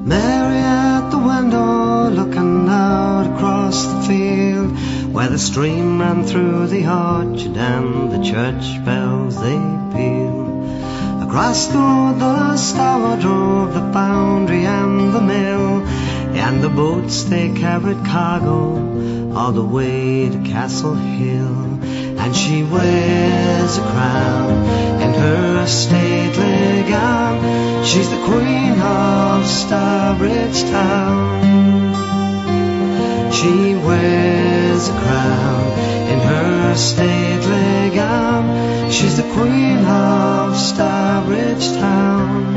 Mary at the window, looking out across the field, where the stream ran through the orchard and the church bells they pealed. Across the road the star drove the foundry and the mill, and the boats they carried cargo all the way to Castle Hill. And she wears a crown in her stately gown, she's the Queen of Starbridge Town. She wears a crown in her stately gown, she's the Queen of Starbridge Town.